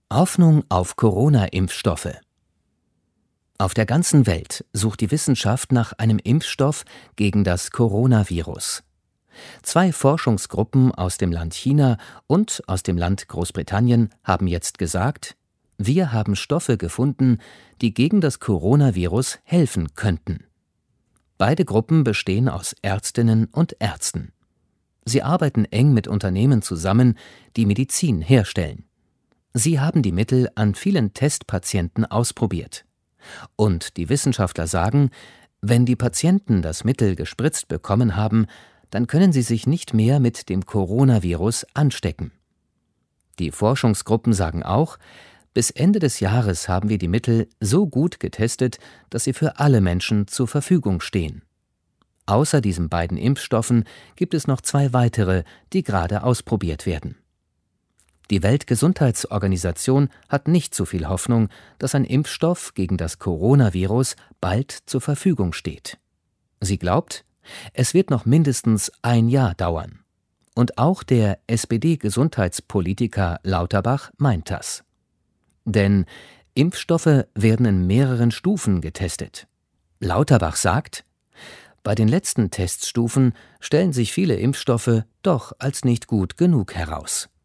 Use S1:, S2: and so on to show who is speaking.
S1: Hoffnung auf Corona-Impfstoffe. Auf der ganzen Welt sucht die Wissenschaft nach einem Impfstoff gegen das Coronavirus. 2 Forschungsgruppen aus dem Land China und aus dem Land Großbritannien haben jetzt gesagt: Wir haben Stoffe gefunden, die gegen das Coronavirus helfen könnten. Beide Gruppen bestehen aus Ärztinnen und Ärzten. Sie arbeiten eng mit Unternehmen zusammen, die Medizin herstellen. Sie haben die Mittel an vielen Testpatienten ausprobiert. Und die Wissenschaftler sagen, wenn die Patienten das Mittel gespritzt bekommen haben, dann können sie sich nicht mehr mit dem Coronavirus anstecken. Die Forschungsgruppen sagen auch, bis Ende des Jahres haben wir die Mittel so gut getestet, dass sie für alle Menschen zur Verfügung stehen. Außer diesen beiden Impfstoffen gibt es noch 2 weitere, die gerade ausprobiert werden. Die Weltgesundheitsorganisation hat nicht so viel Hoffnung, dass ein Impfstoff gegen das Coronavirus bald zur Verfügung steht. Sie glaubt, es wird noch mindestens ein Jahr dauern. Und auch der SPD-Gesundheitspolitiker Lauterbach meint das. Denn Impfstoffe werden in mehreren Stufen getestet. Lauterbach sagt, bei den letzten Teststufen stellen sich viele Impfstoffe doch als nicht gut genug heraus.